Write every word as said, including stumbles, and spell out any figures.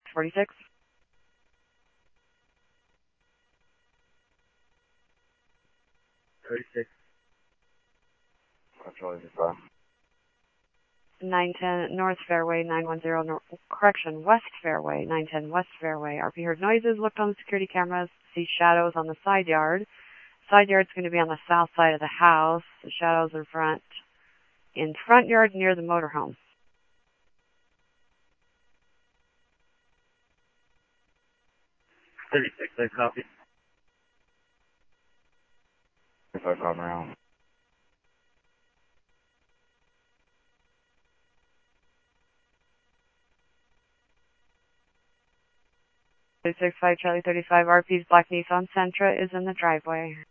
forty-six. thirty-six. Charlie five. nine ten North Fairway, nine one zero, nor correction, West Fairway, nine ten West Fairway. R P heard noises, looked on the security cameras, see shadows on the side yard. Side yard's going to be on the south side of the house. The shadows in front, in front yard near the motorhome. thirty-six, I copy. If I come around. thirty-six five Charlie thirty-five, R P's black Nissan Sentra is in the driveway.